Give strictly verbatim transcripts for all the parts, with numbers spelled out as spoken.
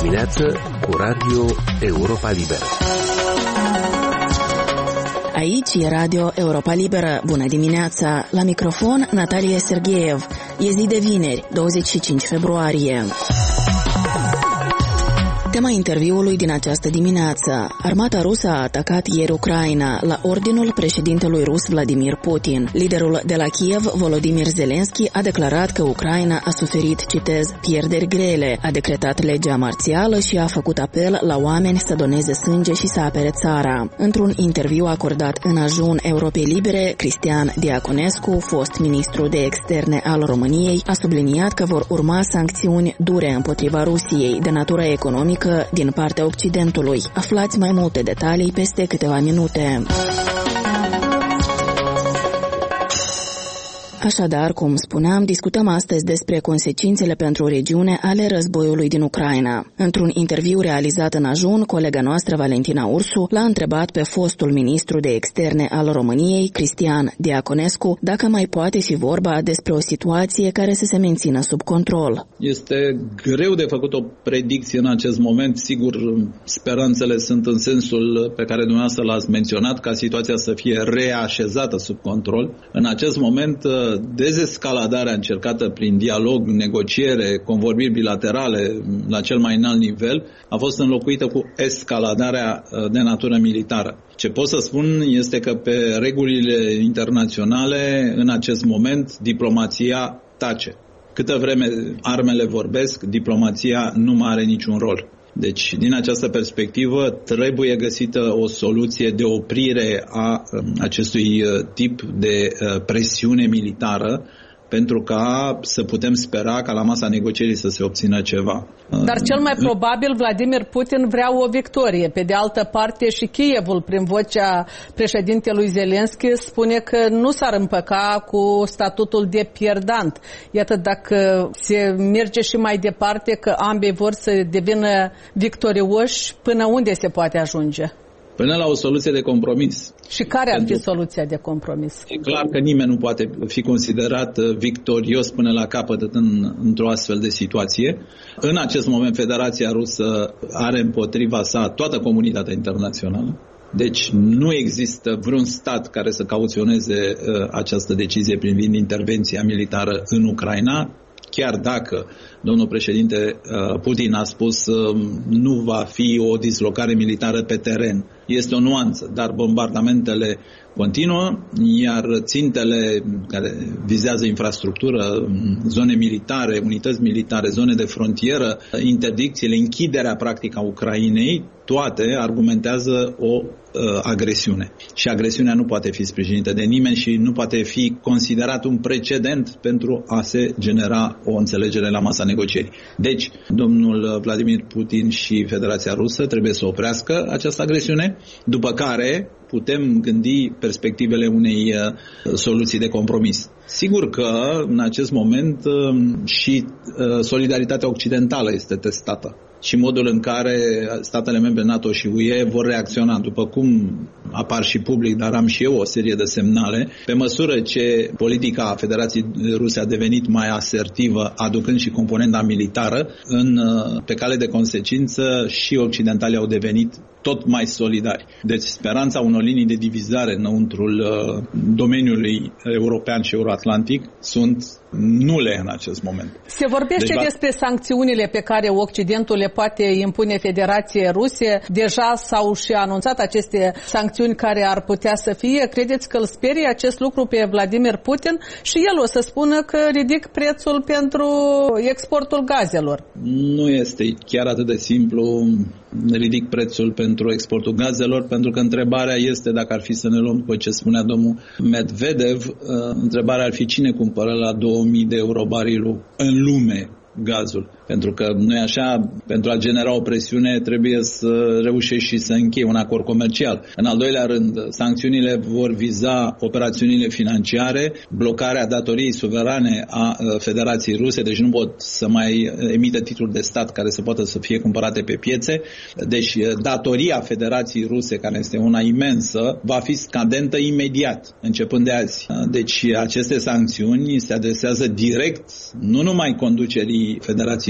dimineață cu Radio Europa Liberă. Aici e Radio Europa Liberă. Bună dimineața! La microfon Natalia Sergeev. E zi de vineri, douăzeci și cinci februarie. Tema interviului din această dimineață. Armata rusă a atacat ieri Ucraina la ordinul președintelui rus Vladimir Putin. Liderul de la Kiev, Volodymyr Zelensky, a declarat că Ucraina a suferit, citez, pierderi grele, a decretat legea marțială și a făcut apel la oameni să doneze sânge și să apere țara. Într-un interviu acordat în ajun Europei Libere, Cristian Diaconescu, fost ministru de externe al României, a subliniat că vor urma sancțiuni dure împotriva Rusiei de natură economică din partea Occidentului. Aflați mai multe detalii peste câteva minute. Așadar, cum spuneam, discutăm astăzi despre consecințele pentru regiune ale războiului din Ucraina. Într-un interviu realizat în ajun, colega noastră Valentina Ursu l-a întrebat pe fostul ministru de externe al României, Cristian Diaconescu, dacă mai poate fi vorba despre o situație care să se mențină sub control. Este greu de făcut o predicție în acest moment. Sigur, speranțele sunt în sensul pe care dumneavoastră l-ați menționat, ca situația să fie reașezată sub control. În acest moment, dezescaladarea încercată prin dialog, negociere, convorbiri bilaterale la cel mai înalt nivel a fost înlocuită cu escaladarea de natură militară. Ce pot să spun este că pe regulile internaționale, în acest moment, diplomația tace. Câtă vreme armele vorbesc, diplomația nu mai are niciun rol. Deci, din această perspectivă, trebuie găsită o soluție de oprire a acestui tip de presiune militară, pentru ca să putem spera ca la masa negocierii să se obțină ceva. Dar cel mai probabil Vladimir Putin vrea o victorie. Pe de altă parte și Kievul, prin vocea președintelui Zelensky, spune că nu s-ar împăca cu statutul de pierdant. Iată, dacă se merge și mai departe, că ambii vor să devină victorioși, până unde se poate ajunge? Până la o soluție de compromis. Și care ar fi soluția de compromis? E clar că nimeni nu poate fi considerat victorios până la capăt în, într-o astfel de situație. În acest moment, Federația Rusă are împotriva sa toată comunitatea internațională. Deci nu există vreun stat care să cauționeze uh, această decizie privind intervenția militară în Ucraina. Chiar dacă domnul președinte Putin a spus nu va fi o dislocare militară pe teren. Este o nuanță, dar bombardamentele continuă, iar țintele care vizează infrastructură, zone militare, unități militare, zone de frontieră, interdicțiile, închiderea practică a Ucrainei, toate argumentează o uh, agresiune. Și agresiunea nu poate fi sprijinită de nimeni și nu poate fi considerat un precedent pentru a se genera o înțelegere la masa negocierii. Deci, domnul Vladimir Putin și Federația Rusă trebuie să oprească această agresiune, după care putem gândi perspectivele unei uh, soluții de compromis. Sigur că în acest moment uh, și uh, solidaritatea occidentală este testată și modul în care statele membre NATO și U E vor reacționa, după cum apar și public, dar am și eu o serie de semnale. Pe măsură ce politica Federației Ruse a devenit mai asertivă, aducând și componenta militară, în, pe cale de consecință și occidentalii au devenit tot mai solidari. Deci speranța unor linii de divizare înăuntrul uh, domeniului european și euroatlantic sunt nule în acest moment. Se vorbește deci, despre sancțiunile pe care Occidentul le poate impune Federației Ruse. Deja s-au și anunțat aceste sancțiuni care ar putea să fie. Credeți că îl sperie acest lucru pe Vladimir Putin și el o să spună că ridic prețul pentru exportul gazelor? Nu este chiar atât de simplu. Ridic prețul pentru exportul gazelor, pentru că întrebarea este, dacă ar fi să ne luăm după ce spunea domnul Medvedev, întrebarea ar fi cine cumpără la două mii de euro barilul în lume gazul. Pentru că nu e așa, pentru a genera o presiune trebuie să reușești și să închei un acord comercial. În al doilea rând, sancțiunile vor viza operațiunile financiare, blocarea datoriei suverane a Federației Ruse, deci nu pot să mai emită titluri de stat care să poată să fie cumpărate pe piețe. Deci datoria Federației Ruse, care este una imensă, va fi scadentă imediat, începând de azi. Deci aceste sancțiuni se adresează direct, nu numai conducerii Federației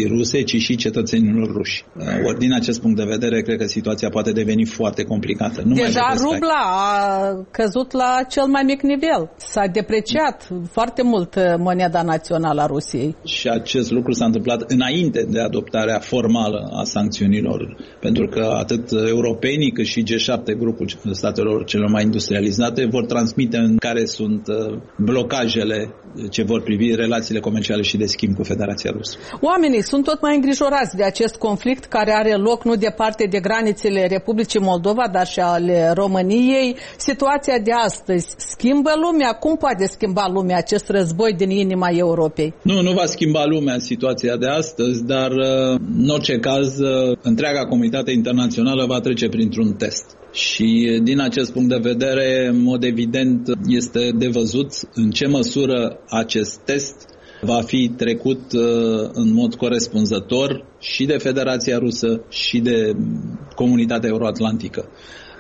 ruse, ci și cetățenilor ruși. Ori din acest punct de vedere, cred că situația poate deveni foarte complicată. Nu Deja rubla a căzut la cel mai mic nivel. S-a depreciat foarte mult moneda națională a Rusiei. Și acest lucru s-a întâmplat înainte de adoptarea formală a sancțiunilor, pentru că atât europenii cât și G șapte, grupul statelor celor mai industrializate, vor transmite în care sunt blocajele ce vor privi relațiile comerciale și de schimb cu Federația Rusă. Oamenii sunt tot mai îngrijorați de acest conflict care are loc nu departe de granițele Republicii Moldova, dar și ale României. Situația de astăzi schimbă lumea? Cum poate schimba lumea acest război din inima Europei? Nu, nu va schimba lumea situația de astăzi, dar în orice caz întreaga comunitate internațională va trece printr-un test. Și din acest punct de vedere, în mod evident, este de văzut în ce măsură acest test va fi trecut în mod corespunzător și de Federația Rusă și de comunitatea euroatlantică.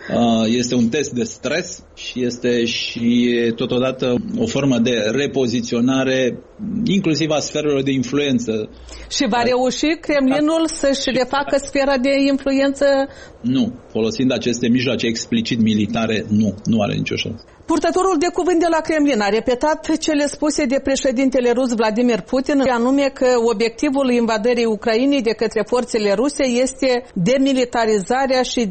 Este un test de stres și este și totodată o formă de repoziționare inclusiv a sferelor de influență. Și va reuși Kremlinul să-și refacă sfera de influență? Nu. Folosind aceste mijloace explicit militare, nu. Nu are nicio șansă. Purtătorul de cuvânt de la Kremlin a repetat cele spuse de președintele rus Vladimir Putin, anume că obiectivul invadării Ucrainei de către forțele ruse este demilitarizarea și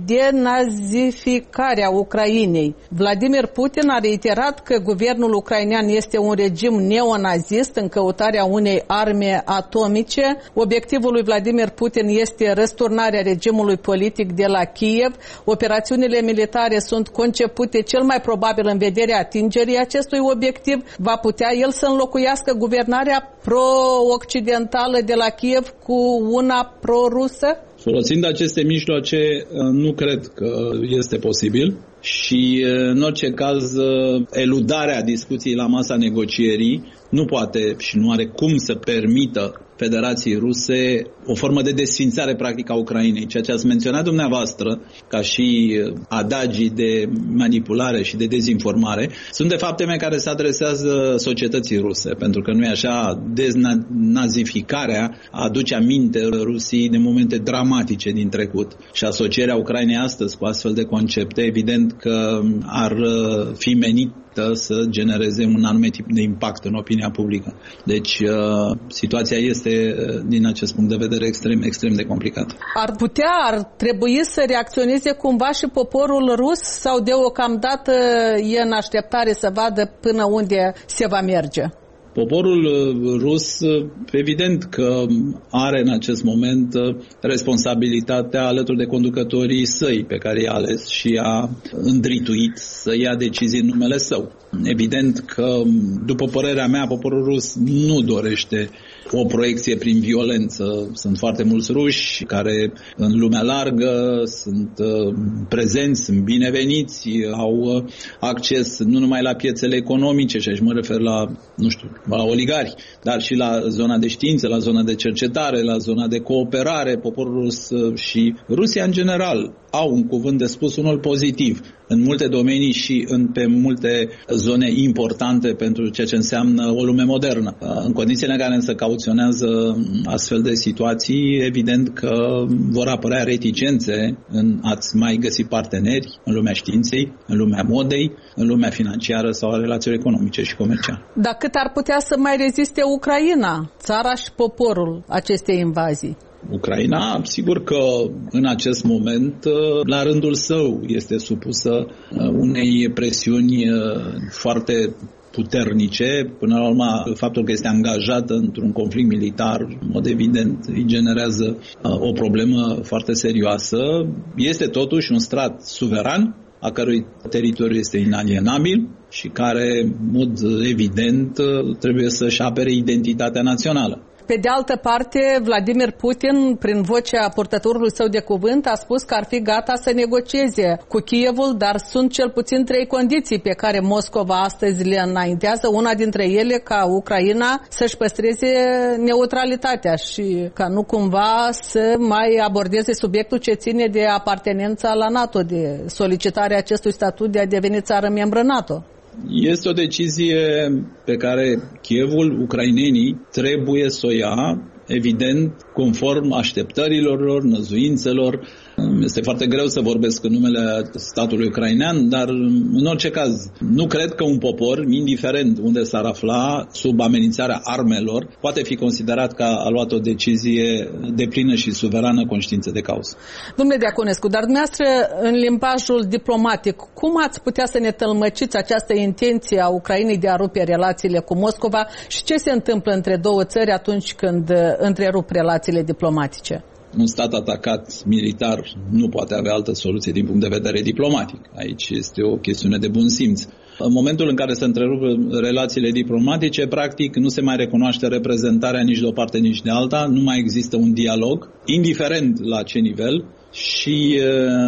denazificarea Ucrainei. Vladimir Putin a reiterat că guvernul ucrainean este un regim neonazist în căutarea unei arme atomice. Obiectivul lui Vladimir Putin este răsturnarea regimului politic de la Kiev. Operațiunile militare sunt concepute cel mai probabil în vederea atingerii acestui obiectiv. Va putea el să înlocuiască guvernarea pro-occidentală de la Kiev cu una pro-rusă? Folosind aceste mijloace, nu cred că este posibil și, în orice caz, eludarea discuției la masa negocierii nu poate și nu are cum să permită Federației Ruse o formă de desfințare practică a Ucrainei. Ceea ce ați menționat dumneavoastră ca și adagii de manipulare și de dezinformare sunt de fapt teme care se adresează societății ruse, pentru că nu e așa, deznazificarea aduce aminte Rusiei de momente dramatice din trecut și asocierea Ucrainei astăzi cu astfel de concepte evident că ar fi menit să genereze un anume tip de impact în opinia publică. Deci situația este din acest punct de vedere extrem, extrem de complicată. Ar putea, ar trebui să reacționeze cumva și poporul rus sau deocamdată e în așteptare să vadă până unde se va merge? Poporul rus, evident că are în acest moment responsabilitatea alături de conducătorii săi pe care i-a ales și a îndrituit să ia decizii în numele său. Evident că, după părerea mea, poporul rus nu dorește o proiecție prin violență. Sunt foarte mulți ruși care în lumea largă sunt prezenți, sunt bineveniți, au acces nu numai la piețele economice, și aici mă refer la, nu știu, la oligari, dar și la zona de știință, la zona de cercetare, la zona de cooperare. Poporul rus și Rusia în general au un cuvânt de spus, unul pozitiv, în multe domenii și în, pe multe zone importante pentru ceea ce înseamnă o lume modernă. În condițiile în care însă cauționează astfel de situații, evident că vor apărea reticențe în a-ți mai găsi parteneri în lumea științei, în lumea modei, în lumea financiară sau a relațiilor economice și comerciale. Dar cât ar putea să mai reziste Ucraina, țara și poporul acestei invazii? Ucraina, sigur că în acest moment, la rândul său, este supusă unei presiuni foarte puternice. Până la urmă, faptul că este angajată într-un conflict militar, în mod evident, îi generează o problemă foarte serioasă. Este totuși un strat suveran, a cărui teritoriu este inalienabil și care, în mod evident, trebuie să-și apere identitatea națională. Pe de altă parte, Vladimir Putin, prin vocea purtătorului său de cuvânt, a spus că ar fi gata să negocieze cu Kievul, dar sunt cel puțin trei condiții pe care Moscova astăzi le înaintează. Una dintre ele ca Ucraina să-și păstreze neutralitatea și ca nu cumva să mai abordeze subiectul ce ține de apartenența la NATO, de solicitarea acestui statut de a deveni țară membră NATO. Este o decizie pe care Kievul, ucrainenii, trebuie să o ia, evident, conform așteptărilor lor, năzuințelor. Este foarte greu să vorbesc în numele statului ucrainean, dar în orice caz, nu cred că un popor, indiferent unde s-ar afla, sub amenințarea armelor, poate fi considerat că a luat o decizie deplină și suverană conștiință de cauză. Domnule Diaconescu, dar dumneavoastră, în limbajul diplomatic, cum ați putea să ne tălmăciți această intenție a Ucrainei de a rupe relațiile cu Moscova și ce se întâmplă între două țări atunci când întrerup relațiile diplomatice? Un stat atacat militar nu poate avea altă soluție din punct de vedere diplomatic. Aici este o chestiune de bun simț. În momentul în care se întrerup relațiile diplomatice, practic nu se mai recunoaște reprezentarea nici de o parte, nici de alta, nu mai există un dialog, indiferent la ce nivel, și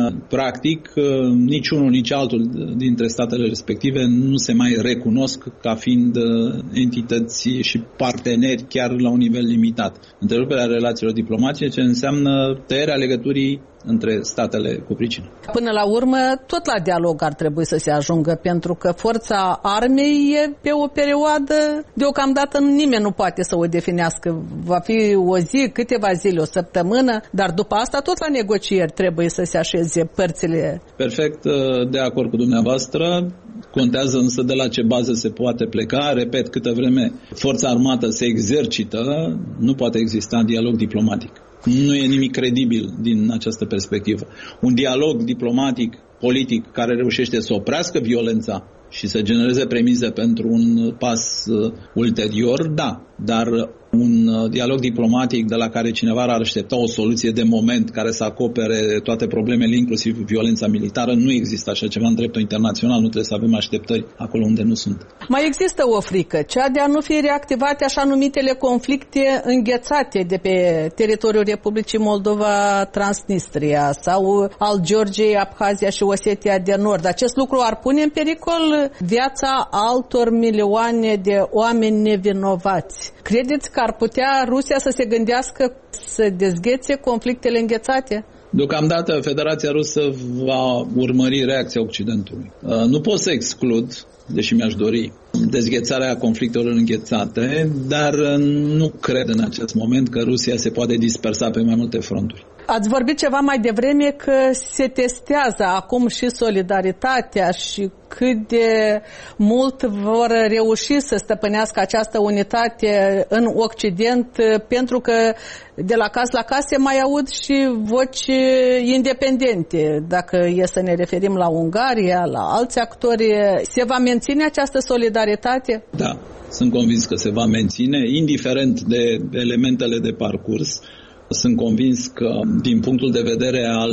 practic niciunul, nici altul dintre statele respective nu se mai recunosc ca fiind entități și parteneri chiar la un nivel limitat. Întreruperea relațiilor diplomatice înseamnă tăierea legăturii între statele cu pricină. Până la urmă, tot la dialog ar trebui să se ajungă, pentru că forța armei e pe o perioadă, deocamdată nimeni nu poate să o definească. Va fi o zi, câteva zile, o săptămână, dar după asta tot la negocieri trebuie să se așeze părțile. Perfect de acord cu dumneavoastră. Contează însă de la ce bază se poate pleca. Repet, câtă vreme forța armată se exercită, nu poate exista dialog diplomatic. Nu e nimic credibil din această perspectivă. Un dialog diplomatic, politic, care reușește să oprească violența și să genereze premize pentru un pas uh, ulterior, da, dar un uh, dialog diplomatic de la care cineva ar aștepta o soluție de moment care să acopere toate problemele, inclusiv violența militară, nu există așa ceva în dreptul internațional, nu trebuie să avem așteptări acolo unde nu sunt. Mai există o frică, cea de a nu fi reactivate așa numitele conflicte înghețate de pe teritoriul Republicii Moldova, Transnistria sau al Georgiei, Abhazia și Osetia de Nord. Acest lucru ar pune în pericol viața altor milioane de oameni nevinovați. Credeți că ar putea Rusia să se gândească să dezghețe conflictele înghețate? Deocamdată Federația Rusă va urmări reacția Occidentului. Nu pot să exclud, deși mi-aș dori, dezghețarea conflictelor înghețate, dar nu cred în acest moment că Rusia se poate dispersa pe mai multe fronturi. Ați vorbit ceva mai devreme că se testează acum și solidaritatea și cât de mult vor reuși să stăpânească această unitate în Occident, pentru că de la caz la caz se mai aud și voci independente. Dacă e să ne referim la Ungaria, la alți actori, se va menține această solidaritate? Da, sunt convins că se va menține, indiferent de elementele de parcurs. Sunt convins că, din punctul de vedere al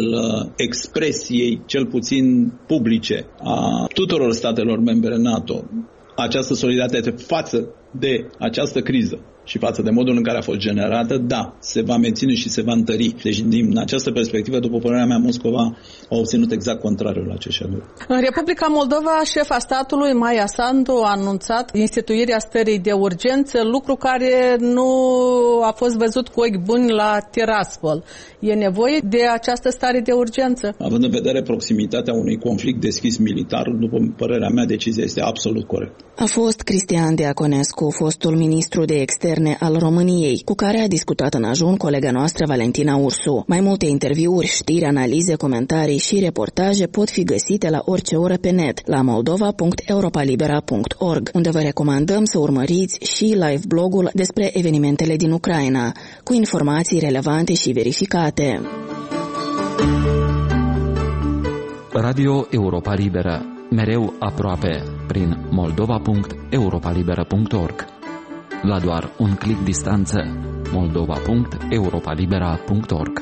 expresiei, cel puțin publice, a tuturor statelor membre NATO, această solidaritate față de această criză și față de modul în care a fost generată, da, se va menține și se va întări. Deci, din această perspectivă, după părerea mea, Moscova a obținut exact contrariul la ce și-a dorit. În Republica Moldova, șefa statului, Maia Sandu, a anunțat instituirea stării de urgență, lucru care nu a fost văzut cu ochi buni la Tiraspol. E nevoie de această stare de urgență? Având în vedere proximitatea unui conflict deschis militar, după părerea mea, decizia este absolut corectă. A fost Cristian Diaconescu, fostul ministru de externe al României, cu care a discutat în ajun colega noastră Valentina Ursu. Mai multe interviuri, știri, analize, comentarii și reportaje pot fi găsite la orice oră pe net, la moldova punct europalibera punct org, unde vă recomandăm să urmăriți și live blogul despre evenimentele din Ucraina, cu informații relevante și verificate. Radio Europa Liberă, mereu aproape, prin moldova punct europalibera punct org. La doar un clic distanță, moldova punct europalibera punct org.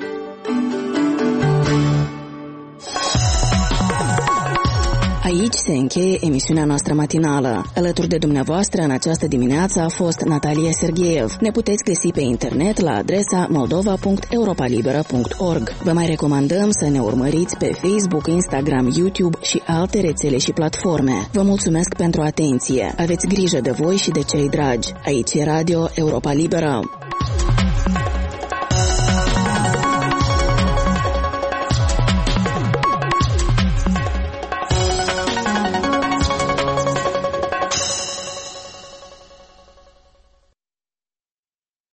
Aici se încheie emisiunea noastră matinală. Alături de dumneavoastră în această dimineață a fost Natalia Sergeev. Ne puteți găsi pe internet la adresa moldova punct europalibera punct org. Vă mai recomandăm să ne urmăriți pe Facebook, Instagram, YouTube și alte rețele și platforme. Vă mulțumesc pentru atenție. Aveți grijă de voi și de cei dragi. Aici e Radio Europa Liberă.